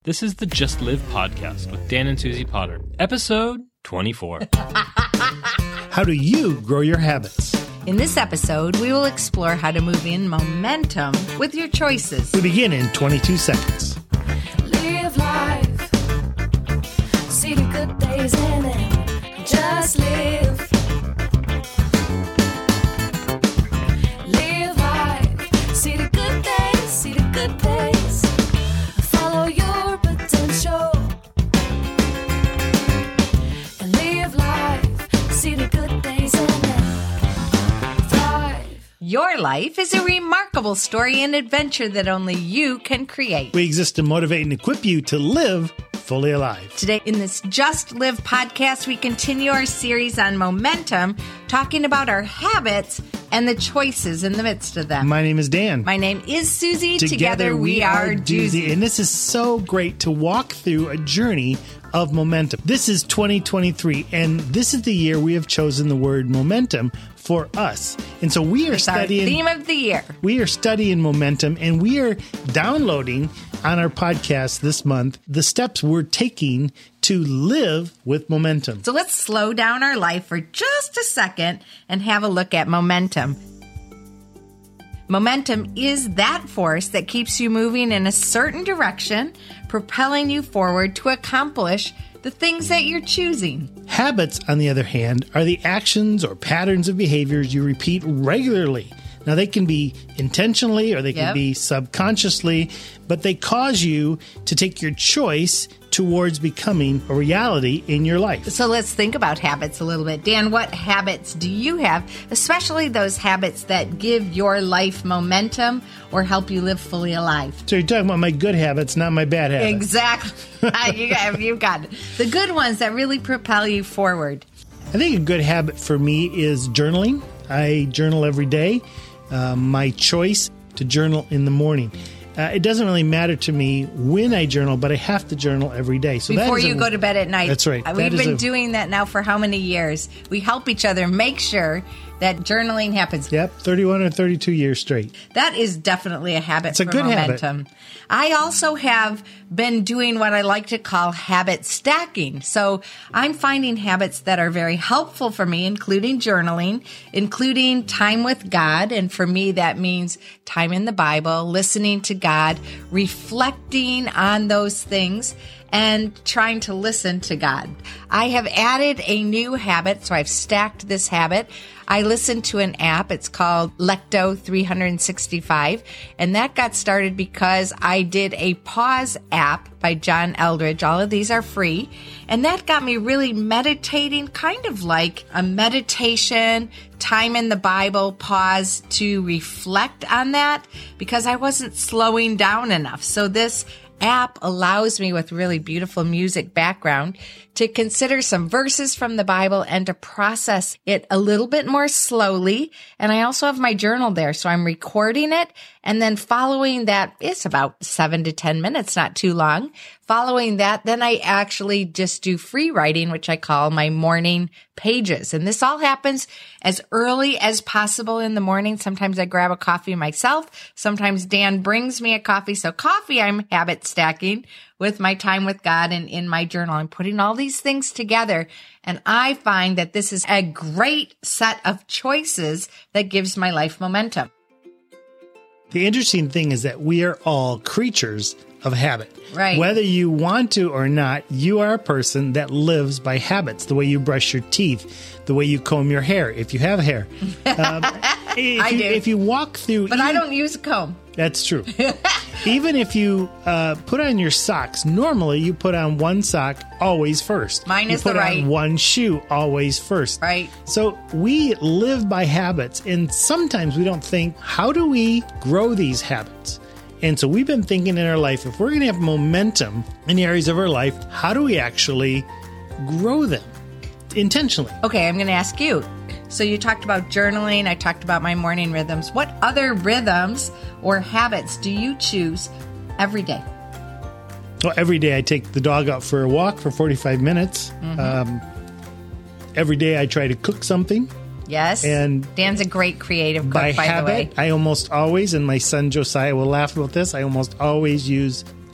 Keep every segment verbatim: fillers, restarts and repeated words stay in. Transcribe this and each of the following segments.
This is the Just Live podcast with Dan and Susie Potter, episode twenty-four. How do you grow your habits? In this episode, we will explore how to move in momentum with your choices. We begin in twenty-two seconds. Live life, see the good days in it, just live. Live life, see the good days, see the good days, follow your potential. And live life, see the good days in it, thrive. Your life is a remarkable story and adventure that only you can create. We exist to motivate and equip you to live fully alive. Today, in this Just Live podcast, we continue our series on momentum, talking about our habits and the choices in the midst of them. My name is Dan. My name is Susie. Together, Together we are Doozy. And this is so great to walk through a journey of momentum. This is twenty twenty-three, and this is the year we have chosen the word momentum for us. And so we are it's studying our theme of the year. We are studying momentum, and we are downloading on our podcast this month the steps we're taking to live with momentum. So let's slow down our life for just a second and have a look at momentum. Momentum is that force that keeps you moving in a certain direction, propelling you forward to accomplish the things that you're choosing. Habits, on the other hand, are the actions or patterns of behaviors you repeat regularly. Now, they can be intentionally or they can Yep. be subconsciously, but they cause you to take your choice towards becoming a reality in your life. So let's think about habits a little bit. Dan, what habits do you have, especially those habits that give your life momentum or help you live fully alive? So you're talking about my good habits, not my bad habits. Exactly. you got, you've got it. The good ones that really propel you forward. I think a good habit for me is journaling. I journal every day. Uh, my choice to journal in the morning. Uh, it doesn't really matter to me when I journal, but I have to journal every day. So Before that is you a, go to bed at night. That's right. Uh, That We've is been a- doing that now for how many years? We help each other make sure that journaling happens. Yep, thirty-one or thirty-two years straight. That is definitely a habit It's a for good habit. momentum. I also have been doing what I like to call habit stacking. So I'm finding habits that are very helpful for me, including journaling, including time with God. And for me, that means time in the Bible, listening to God, reflecting on those things, and trying to listen to God. I have added a new habit, so I've stacked this habit. I listen to an app. It's called Lecto three sixty-five, and that got started because I did a pause app by John Eldredge. All of these are free, and that got me really meditating, kind of like a meditation, time in the Bible, pause to reflect on that, because I wasn't slowing down enough. So this app allows me, with really beautiful music background, to consider some verses from the Bible and to process it a little bit more slowly. And I also have my journal there, so I'm recording it and then following that. It's about seven to ten minutes, not too long. Following that, then I actually just do free writing, which I call my morning pages. And this all happens as early as possible in the morning. Sometimes I grab a coffee myself. Sometimes Dan brings me a coffee. So coffee, I'm habit stacking with my time with God and in my journal. I'm putting all these things together. And I find that this is a great set of choices that gives my life momentum. The interesting thing is that we are all creatures of habit. Right. Whether you want to or not, you are a person that lives by habits. The way you brush your teeth, the way you comb your hair, if you have hair. Um, if I you, do. If you walk through... But even, I don't use a comb. That's true. Even if you uh, put on your socks, normally you put on one sock always first. Mine you is put the right. on one shoe always first. Right. So we live by habits, and sometimes we don't think, how do we grow these habits? And so we've been thinking in our life, if we're going to have momentum in the areas of our life, how do we actually grow them intentionally? Okay, I'm going to ask you. So you talked about journaling. I talked about my morning rhythms. What other rhythms or habits do you choose every day? Well, every day I take the dog out for a walk for forty-five minutes. Mm-hmm. Um, every day I try to cook something. Yes. And Dan's a great creative cook, by, by habit, the way. I almost always, and my son Josiah will laugh about this, I almost always use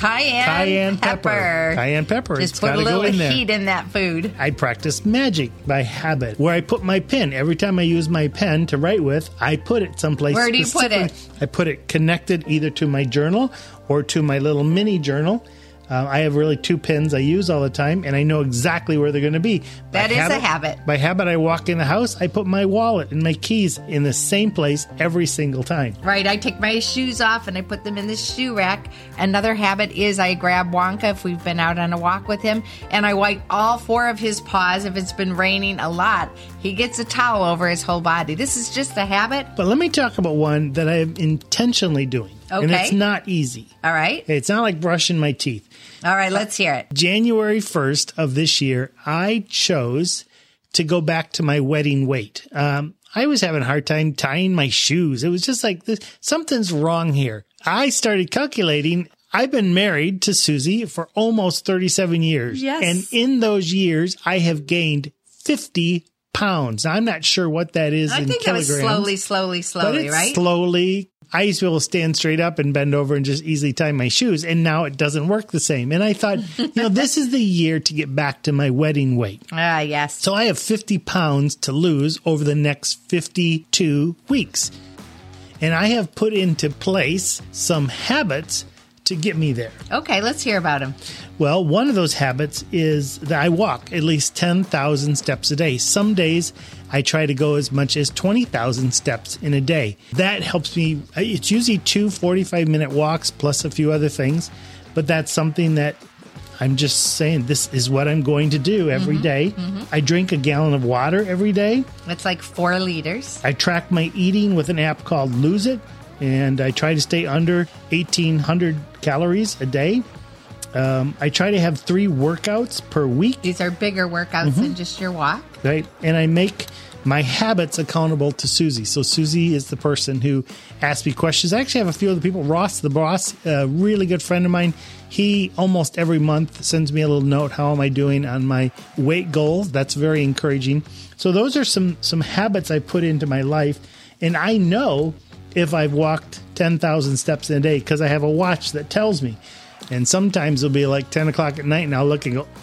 cayenne, Cayenne pepper. pepper. Cayenne pepper. Just It's put a gotta go little in there. heat in that food. I practice magic by habit, where I put my pen. Every time I use my pen to write with, I put it someplace. Where do you put it? specifically. I put it connected either to my journal or to my little mini journal. Uh, I have really two pens I use all the time, and I know exactly where they're going to be. That is a habit. By habit, I walk in the house, I put my wallet and my keys in the same place every single time. Right, I take my shoes off and I put them in the shoe rack. Another habit is I grab Wonka if we've been out on a walk with him, and I wipe all four of his paws if it's been raining a lot. He gets a towel over his whole body. This is just a habit. But let me talk about one that I am intentionally doing. And Okay. it's not easy. All right. It's not like brushing my teeth. All right, let's hear it. January first of this year, I chose to go back to my wedding weight. Um, I was having a hard time tying my shoes. It was just like, this, something's wrong here. I started calculating. I've been married to Susie for almost thirty-seven years. Yes. And in those years, I have gained fifty pounds. I'm not sure what that is I in think it kilograms. was slowly, slowly, But slowly, it's right? slowly. I used to be able to stand straight up and bend over and just easily tie my shoes. And now it doesn't work the same. And I thought, you know, this is the year to get back to my wedding weight. Ah, yes. So I have fifty pounds to lose over the next fifty-two weeks. And I have put into place some habits to get me there. Okay, let's hear about him. Well, one of those habits is that I walk at least ten thousand steps a day. Some days I try to go as much as twenty thousand steps in a day. That helps me. It's usually two forty-five minute walks plus a few other things, but that's something that I'm just saying this is what I'm going to do every day. I drink a gallon of water every day. It's like four liters. I track my eating with an app called Lose It, and I try to stay under eighteen hundred calories a day. Um, I try to have three workouts per week, These are bigger workouts Mm-hmm. than just your walk. right? And I make my habits accountable to Susie. So Susie is the person who asks me questions. I actually have a few other people. Ross, the boss, a really good friend of mine. He almost every month sends me a little note. How am I doing on my weight goals? That's very encouraging. So those are some some habits I put into my life, and I know if I've walked ten thousand steps in a day because I have a watch that tells me. And sometimes it'll be like ten o'clock at night and I'll look and go,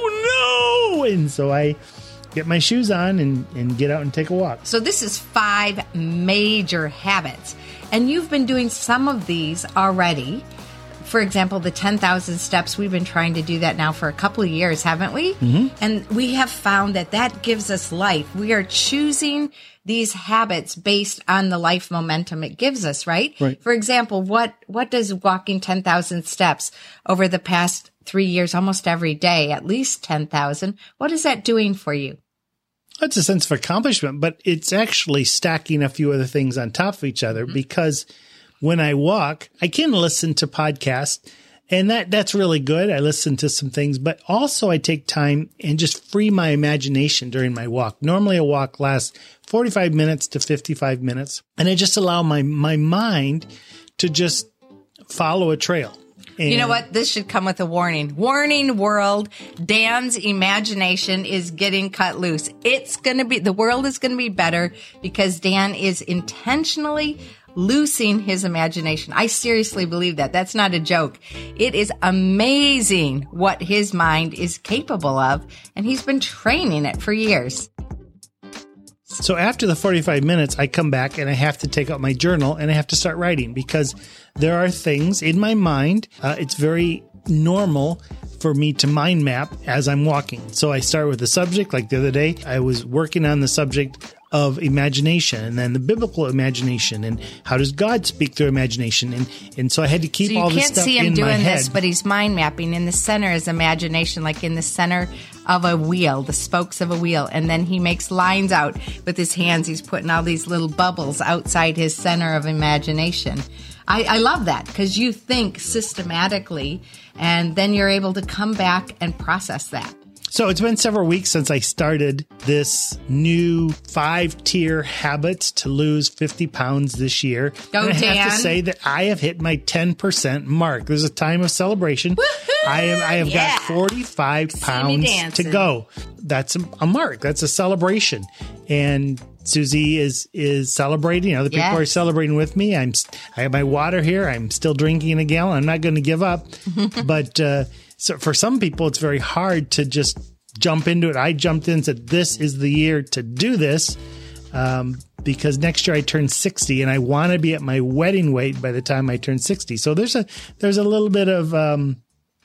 oh no! And so I get my shoes on and, and get out and take a walk. So this is five major habits. And you've been doing some of these already. For example, the ten thousand steps, we've been trying to do that now for a couple of years, haven't we? Mm-hmm. And we have found that that gives us life. We are choosing these habits based on the life momentum it gives us, right? Right. For example, what, what does walking ten thousand steps over the past three years, almost every day, at least ten thousand, what is that doing for you? That's a sense of accomplishment, but it's actually stacking a few other things on top of each other because when I walk, I can listen to podcasts, and that, that's really good. I listen to some things, but also I take time and just free my imagination during my walk. Normally a walk lasts forty-five minutes to fifty-five minutes, and I just allow my, my mind to just follow a trail. And You know what? This should come with a warning. Warning, world. Dan's imagination is getting cut loose. It's going to be, the world is going to be better because Dan is intentionally loosing his imagination. I seriously believe that. That's not a joke. It is amazing what his mind is capable of, and he's been training it for years. So after the forty-five minutes, I come back and I have to take out my journal and I have to start writing because there are things in my mind. Uh, it's very normal for me to mind map as I'm walking. So I start with the subject. Like the other day, I was working on the subject of imagination and then the biblical imagination and how does God speak through imagination. And, and so I had to keep So you all this can't stuff see him in my doing head. this, but he's mind mapping. In the center is imagination, like in the center of a wheel, the spokes of a wheel. And then he makes lines out with his hands. He's putting all these little bubbles outside his center of imagination. I, I love that because you think systematically and then you're able to come back and process that. So it's been several weeks since I started this new five-tier habits to lose fifty pounds this year. Go, and I Dan. have to say that I have hit my ten percent mark. There's a time of celebration. Woohoo! I am. I have Yeah. got forty-five me pounds to dancing. go. That's a, a mark. That's a celebration. And Susie is is celebrating. Other people Yes. are celebrating with me. I'm I have my water here. I'm still drinking a gallon. I'm not going to give up. But uh, so for some people, it's very hard to just jump into it. I jumped in and said, "This is the year to do this." Um, because next year I turn sixty and I want to be at my wedding weight by the time I turn sixty. So there's a, there's a little bit of, um,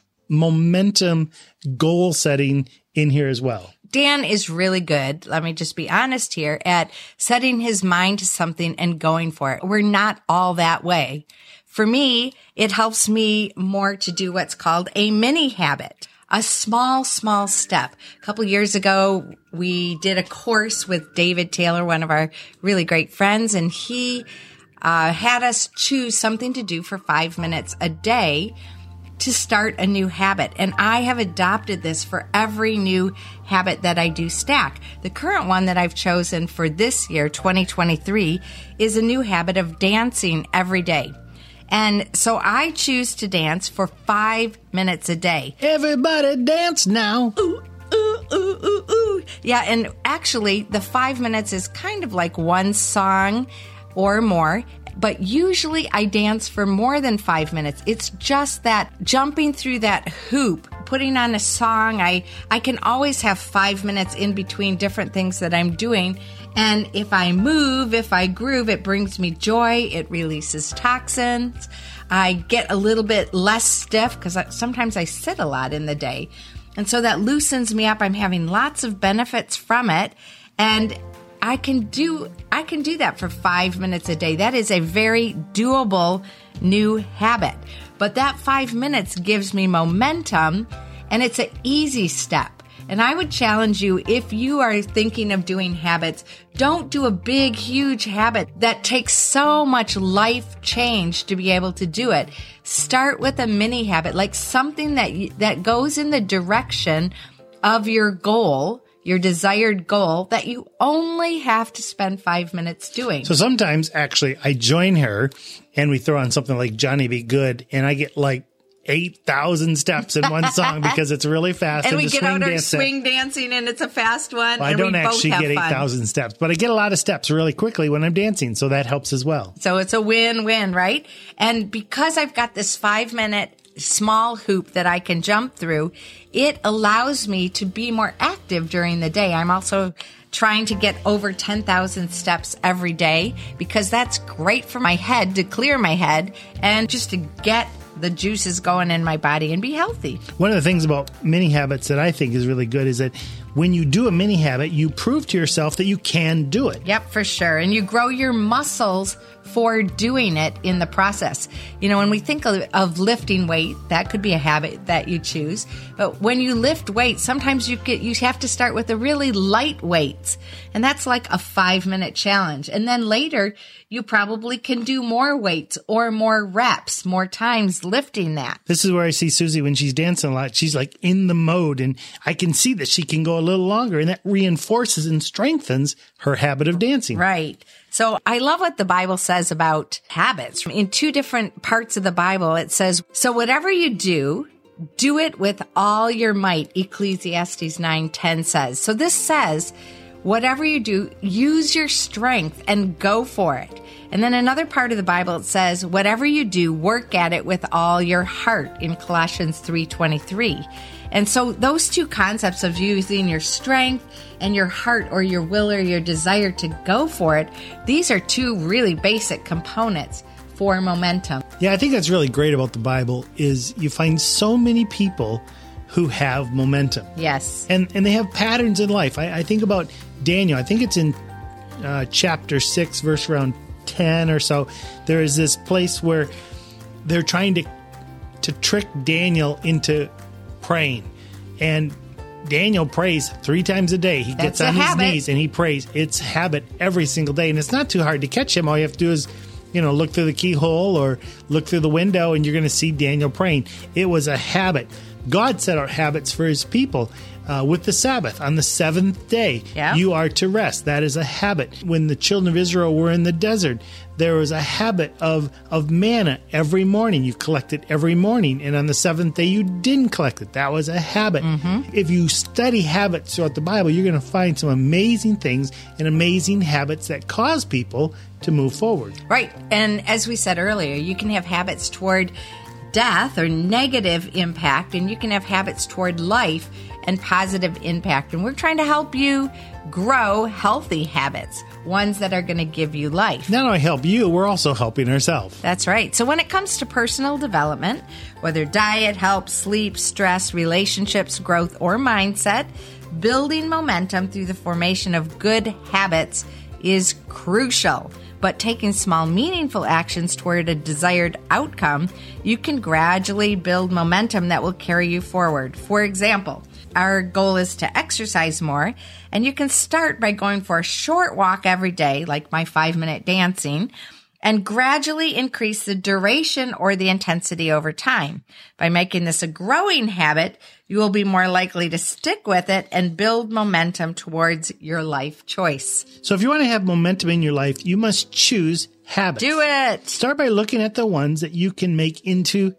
momentum goal setting in here as well. Dan is really good, let me just be honest here, at setting his mind to something and going for it. We're not all that way. For me, it helps me more to do what's called a mini habit. A small, small step. A couple years ago, we did a course with David Taylor, one of our really great friends, and he uh, had us choose something to do for five minutes a day to start a new habit. And I have adopted this for every new habit that I do stack. The current one that I've chosen for this year, twenty twenty-three, is a new habit of dancing every day. And so I choose to dance for five minutes a day. Everybody dance now. Ooh, ooh, ooh, ooh, ooh. Yeah, and actually, the five minutes is kind of like one song or more. But usually I dance for more than five minutes. It's just that jumping through that hoop, putting on a song, I, I can always have five minutes in between different things that I'm doing. And if I move, if I groove, it brings me joy. It releases toxins. I get a little bit less stiff because sometimes I sit a lot in the day. And so that loosens me up. I'm having lots of benefits from it. And I can do I can do that for five minutes a day. That is a very doable new habit. But that five minutes gives me momentum, and it's an easy step. And I would challenge you, if you are thinking of doing habits, don't do a big, huge habit that takes so much life change to be able to do it. Start with a mini habit, like something that you, that goes in the direction of your goal, your desired goal, that you only have to spend five minutes doing. So sometimes, actually, I join her and we throw on something like Johnny Be Good, and I get like eight thousand steps in one song because it's really fast. and and we the get swing out our dance swing dancing, and it's a fast one. Well, I and don't we actually both have get eight fun. thousand steps, but I get a lot of steps really quickly when I'm dancing, so that helps as well. So it's a win-win, right? And because I've got this five-minute small hoop that I can jump through, it allows me to be more active during the day. I'm also trying to get over ten thousand steps every day because that's great for my head, to clear my head and just to get the juices going in my body and be healthy. One of the things about mini habits that I think is really good is that when you do a mini habit, you prove to yourself that you can do it. Yep, for sure. And you grow your muscles for doing it in the process. You know, when we think of, of lifting weight, that could be a habit that you choose. But when you lift weight, sometimes you get you have to start with the really light weights. And that's like a five minute challenge. And then later, you probably can do more weights or more reps, more times lifting that. This is where I see Susie when she's dancing a lot. She's like in the mode, and I can see that she can go a little longer, and that reinforces and strengthens her habit of dancing. Right. So I love what the Bible says about habits. In two different parts of the Bible, it says, so whatever you do, do it with all your might, Ecclesiastes nine ten says. So this says, whatever you do, use your strength and go for it. And then another part of the Bible, it says, whatever you do, work at it with all your heart in Colossians three twenty-three. And so those two concepts of using your strength and your heart or your will or your desire to go for it, these are two really basic components for momentum. Yeah, I think that's really great about the Bible is you find so many people who have momentum. Yes. And and they have patterns in life. I, I think about Daniel. I think it's in uh, chapter six, verse around ten or so. There is this place where they're trying to to trick Daniel into praying. And Daniel prays three times a day. He That's gets on a his habit. knees and he prays. It's habit every single day. And it's not too hard to catch him. All you have to do is, you know, look through the keyhole or look through the window and you're going to see Daniel praying. It was a habit. God set out habits for his people. Uh, with the Sabbath, on the seventh day, Yeah. you are to rest. That is a habit. When the children of Israel were in the desert, there was a habit of, of manna every morning. You collect it every morning. And on the seventh day, you didn't collect it. That was a habit. Mm-hmm. If you study habits throughout the Bible, you're going to find some amazing things and amazing habits that cause people to move forward. Right. And as we said earlier, you can have habits toward death or negative impact, and you can have habits toward life and positive impact. And we're trying to help you grow healthy habits, ones that are going to give you life. Not only help you, we're also helping ourselves. That's right. So when it comes to personal development, whether diet, health, sleep, stress, relationships, growth, or mindset, building momentum through the formation of good habits is crucial. But taking small, meaningful actions toward a desired outcome, you can gradually build momentum that will carry you forward. For example, our goal is to exercise more, and you can start by going for a short walk every day, like my five-minute dancing, and gradually increase the duration or the intensity over time. By making this a growing habit, you will be more likely to stick with it and build momentum towards your life choice. So if you want to have momentum in your life, you must choose habits. Do it! Start by looking at the ones that you can make into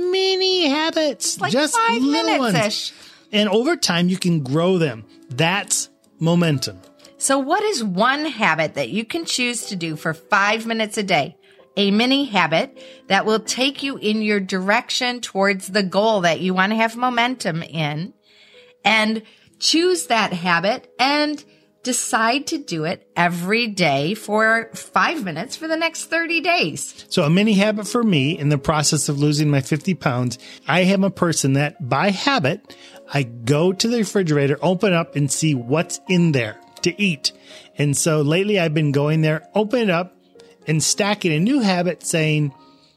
mini habits. Like just five little minutes-ish. ones. And over time, you can grow them. That's momentum. So what is one habit that you can choose to do for five minutes a day? A mini habit that will take you in your direction towards the goal that you want to have momentum in. And choose that habit and decide to do it every day for five minutes for the next thirty days. So a mini habit for me in the process of losing my fifty pounds, I am a person that by habit, I go to the refrigerator, open up and see what's in there to eat. And so lately I've been going there, open it up and stacking a new habit saying,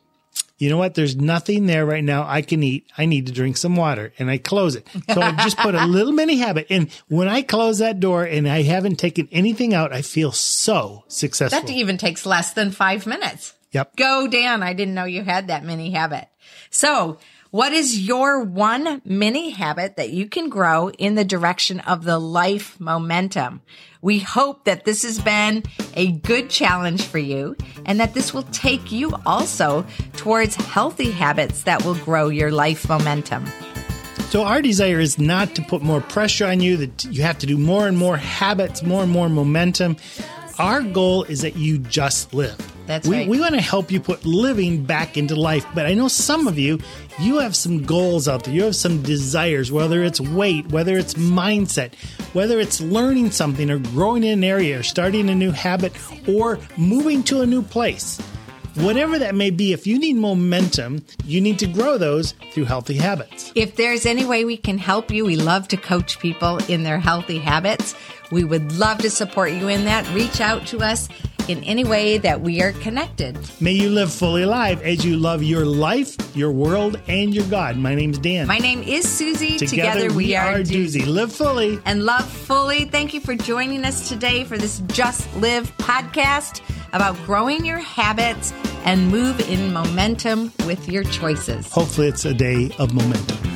you know what? There's nothing there right now I can eat. I need to drink some water, and I close it. So I've just put a little mini habit. And when I close that door and I haven't taken anything out, I feel so successful. That even takes less than five minutes. Yep. Go, Dan. I didn't know you had that mini habit. So what is your one mini habit that you can grow in the direction of the life momentum? We hope that this has been a good challenge for you and that this will take you also towards healthy habits that will grow your life momentum. So our desire is not to put more pressure on you, that you have to do more and more habits, more and more momentum. Our goal is that you just live. That's we, right. We want to help you put living back into life. But I know some of you, you have some goals out there. You have some desires, whether it's weight, whether it's mindset, whether it's learning something or growing in an area or starting a new habit or moving to a new place. Whatever that may be, if you need momentum, you need to grow those through healthy habits. If there's any way we can help you, we love to coach people in their healthy habits. We would love to support you in that. Reach out to us in any way that we are connected. May you live fully alive as you love your life, your world, and your God. My name's Dan. My name is Susie. Together, Together we, are Doozy. Live fully. And love fully. Thank you for joining us today for this Just Live podcast about growing your habits and move in momentum with your choices. Hopefully it's a day of momentum.